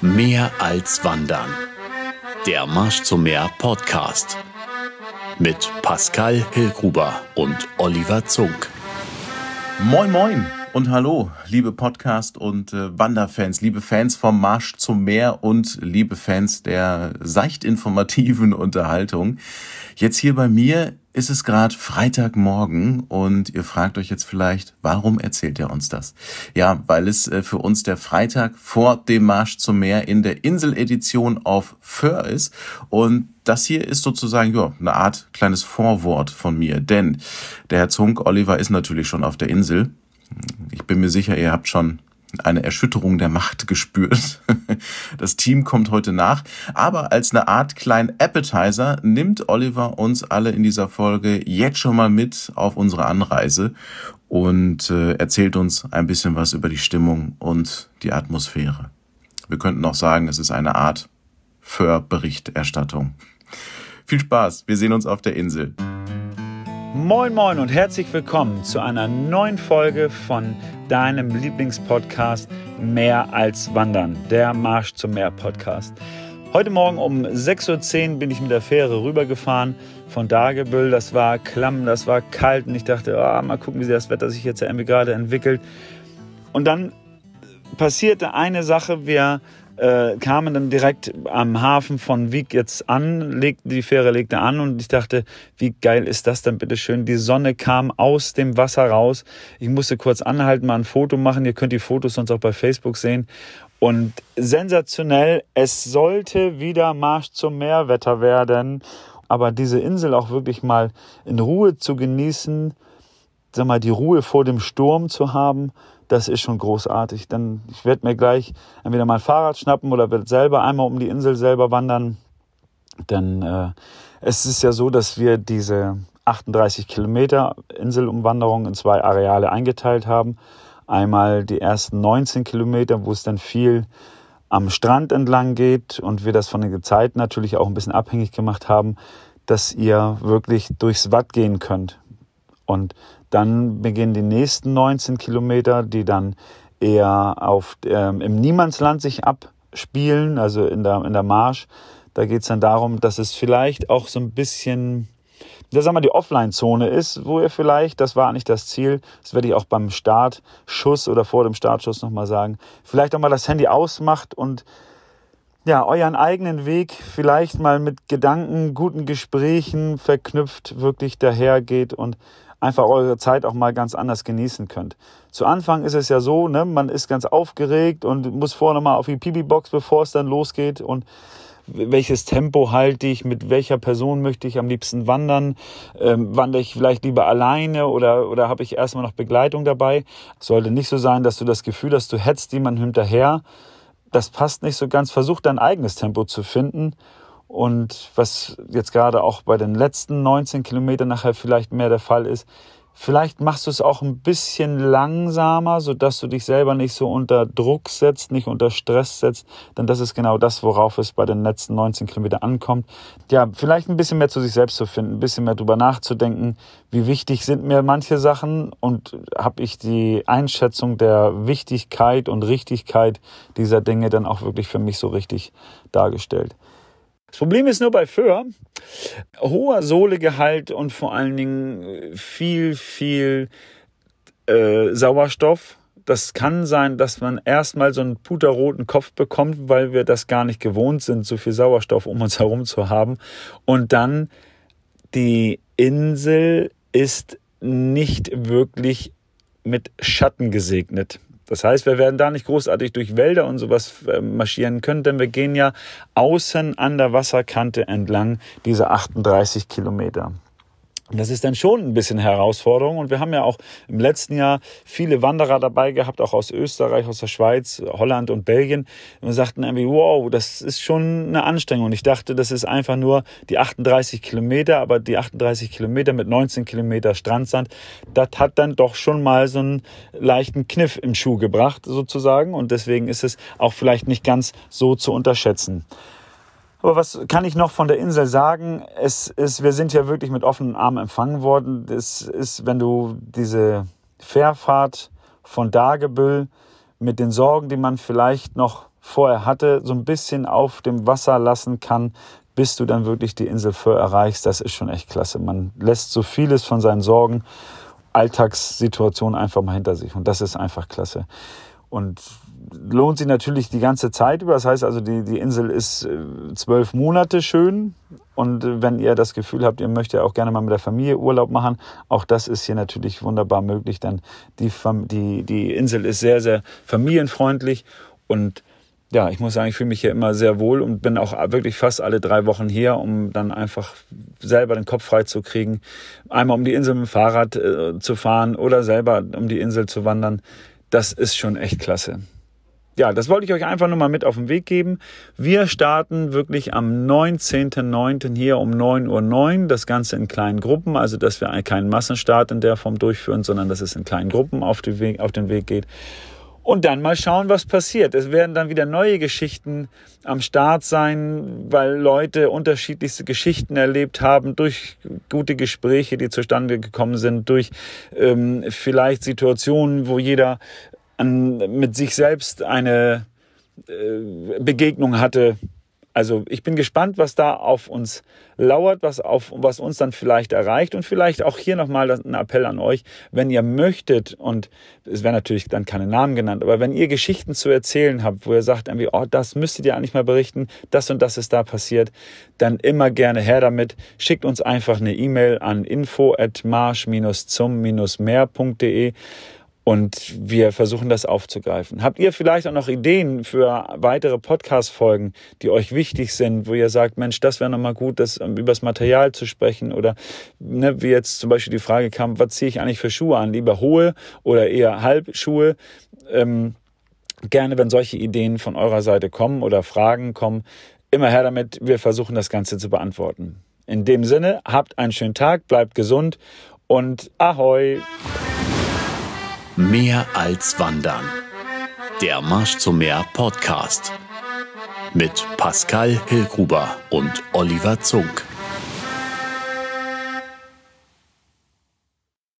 Mehr als Wandern. Der Marsch zum Meer Podcast. Mit Pascal Hillgruber und Oliver Zunk. Moin moin und hallo, liebe Podcast- und Wanderfans, liebe Fans vom Marsch zum Meer und liebe Fans der seicht informativen Unterhaltung. Jetzt hier bei mir ist es gerade Freitagmorgen und ihr fragt euch jetzt vielleicht, warum erzählt er uns das? Ja, weil es für uns der Freitag vor dem Marsch zum Meer in der Inseledition auf Föhr ist und das hier ist sozusagen eine Art kleines Vorwort von mir, denn der Herr Zunk, Oliver, ist natürlich schon auf der Insel. Ich bin mir sicher, ihr habt schon eine Erschütterung der Macht gespürt. Das Team kommt heute nach, aber als eine Art kleinen Appetizer nimmt Oliver uns alle in dieser Folge jetzt schon mal mit auf unsere Anreise und erzählt uns ein bisschen was über die Stimmung und die Atmosphäre. Wir könnten auch sagen, es ist eine Art Föhr-Berichterstattung. Viel Spaß, wir sehen uns auf der Insel. Moin moin und herzlich willkommen zu einer neuen Folge von deinem Lieblingspodcast Mehr als Wandern, der Marsch zum Meer Podcast. Heute Morgen um 6.10 Uhr bin ich mit der Fähre rübergefahren von Dagebüll. Das war klamm, das war kalt und ich dachte, mal gucken, wie das Wetter sich jetzt irgendwie gerade entwickelt. Und dann passierte eine Sache, wir kamen dann direkt am Hafen von Wiek jetzt an, die Fähre legte an und ich dachte, wie geil ist das denn bitteschön? Die Sonne kam aus dem Wasser raus. Ich musste kurz anhalten, mal ein Foto machen. Ihr könnt die Fotos sonst auch bei Facebook sehen. Und sensationell, es sollte wieder Marsch zum Meerwetter werden. Aber diese Insel auch wirklich mal in Ruhe zu genießen, die Ruhe vor dem Sturm zu haben, das ist schon großartig. Denn ich werde mir gleich entweder mein Fahrrad schnappen oder werde selber einmal um die Insel selber wandern. Denn es ist ja so, dass wir diese 38 Kilometer Inselumwanderung in 2 Areale eingeteilt haben. Einmal die ersten 19 Kilometer, wo es dann viel am Strand entlang geht und wir das von den Gezeiten natürlich auch ein bisschen abhängig gemacht haben, dass ihr wirklich durchs Watt gehen könnt. Und dann beginnen die nächsten 19 Kilometer, die dann eher im Niemandsland sich abspielen, also in der Marsch. Da geht es dann darum, dass es vielleicht auch so ein bisschen, die Offline-Zone ist, wo ihr vielleicht, das war nicht das Ziel, das werde ich auch beim Startschuss oder vor dem Startschuss nochmal sagen, vielleicht auch mal das Handy ausmacht und euren eigenen Weg vielleicht mal mit Gedanken, guten Gesprächen verknüpft, wirklich dahergeht und einfach eure Zeit auch mal ganz anders genießen könnt. Zu Anfang ist es ja so, man ist ganz aufgeregt und muss vorher nochmal auf die Pipi-Box, bevor es dann losgeht und welches Tempo halte ich, mit welcher Person möchte ich am liebsten wandern, wandere ich vielleicht lieber alleine oder habe ich erstmal noch Begleitung dabei. Es sollte nicht so sein, dass du das Gefühl hast, du hetzt jemanden hinterher. Das passt nicht so ganz. Versuch dein eigenes Tempo zu finden. Und was jetzt gerade auch bei den letzten 19 Kilometern nachher vielleicht mehr der Fall ist, vielleicht machst du es auch ein bisschen langsamer, sodass du dich selber nicht so unter Druck setzt, nicht unter Stress setzt, denn das ist genau das, worauf es bei den letzten 19 Kilometern ankommt. Ja, vielleicht ein bisschen mehr zu sich selbst zu finden, ein bisschen mehr drüber nachzudenken, wie wichtig sind mir manche Sachen und habe ich die Einschätzung der Wichtigkeit und Richtigkeit dieser Dinge dann auch wirklich für mich so richtig dargestellt. Das Problem ist nur bei Föhr, hoher Sohlegehalt und vor allen Dingen viel Sauerstoff. Das kann sein, dass man erstmal so einen puterroten Kopf bekommt, weil wir das gar nicht gewohnt sind, so viel Sauerstoff um uns herum zu haben. Und dann, die Insel ist nicht wirklich mit Schatten gesegnet. Das heißt, wir werden da nicht großartig durch Wälder und sowas marschieren können, denn wir gehen ja außen an der Wasserkante entlang diese 38 Kilometer. Und das ist dann schon ein bisschen Herausforderung und wir haben ja auch im letzten Jahr viele Wanderer dabei gehabt, auch aus Österreich, aus der Schweiz, Holland und Belgien. Und wir sagten irgendwie, wow, das ist schon eine Anstrengung. Und ich dachte, das ist einfach nur die 38 Kilometer, aber die 38 Kilometer mit 19 Kilometer Strandsand, das hat dann doch schon mal so einen leichten Kniff im Schuh gebracht sozusagen. Und deswegen ist es auch vielleicht nicht ganz so zu unterschätzen. Aber was kann ich noch von der Insel sagen? Wir sind ja wirklich mit offenen Armen empfangen worden. Es ist, wenn du diese Fährfahrt von Dagebüll mit den Sorgen, die man vielleicht noch vorher hatte, so ein bisschen auf dem Wasser lassen kann, bis du dann wirklich die Insel Föhr erreichst. Das ist schon echt klasse. Man lässt so vieles von seinen Sorgen, Alltagssituationen einfach mal hinter sich. Und das ist einfach klasse. Und lohnt sich natürlich die ganze Zeit über. Das heißt also, die Insel ist 12 Monate schön. Und wenn ihr das Gefühl habt, ihr möchtet auch gerne mal mit der Familie Urlaub machen, auch das ist hier natürlich wunderbar möglich. Denn die Insel ist sehr, sehr familienfreundlich. Und ja, ich muss sagen, ich fühle mich hier immer sehr wohl und bin auch wirklich fast alle 3 Wochen hier, um dann einfach selber den Kopf frei zu kriegen. Einmal um die Insel mit dem Fahrrad zu fahren oder selber um die Insel zu wandern. Das ist schon echt klasse. Ja, das wollte ich euch einfach nur mal mit auf den Weg geben. Wir starten wirklich am 19.09. hier um 9:09 Uhr. Das Ganze in kleinen Gruppen, also dass wir keinen Massenstart in der Form durchführen, sondern dass es in kleinen Gruppen auf den Weg geht. Und dann mal schauen, was passiert. Es werden dann wieder neue Geschichten am Start sein, weil Leute unterschiedlichste Geschichten erlebt haben, durch gute Gespräche, die zustande gekommen sind, durch vielleicht Situationen, wo jeder mit sich selbst eine Begegnung hatte. Also ich bin gespannt, was da auf uns lauert, was uns dann vielleicht erreicht und vielleicht auch hier nochmal ein Appell an euch, wenn ihr möchtet, und es werden natürlich dann keine Namen genannt, aber wenn ihr Geschichten zu erzählen habt, wo ihr sagt, irgendwie, oh, das müsstet ihr eigentlich mal berichten, das und das ist da passiert, dann immer gerne her damit. Schickt uns einfach eine E-Mail an info@marsch-zum-meer.de. Und wir versuchen das aufzugreifen. Habt ihr vielleicht auch noch Ideen für weitere Podcast-Folgen, die euch wichtig sind, wo ihr sagt, Mensch, das wäre nochmal gut, über das Material zu sprechen? Oder wie jetzt zum Beispiel die Frage kam, was ziehe ich eigentlich für Schuhe an? Lieber hohe oder eher Halbschuhe? Gerne, wenn solche Ideen von eurer Seite kommen oder Fragen kommen, immer her damit. Wir versuchen das Ganze zu beantworten. In dem Sinne, habt einen schönen Tag, bleibt gesund und Ahoi! Mehr als Wandern. Der Marsch zum Meer Podcast. Mit Pascal Hillgruber und Oliver Zunk.